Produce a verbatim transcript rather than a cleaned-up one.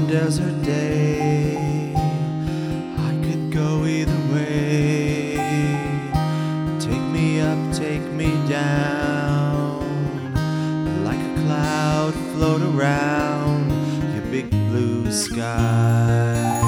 desert day. I could go either way. Take me up, take me down. Like a cloud, float around your big blue sky.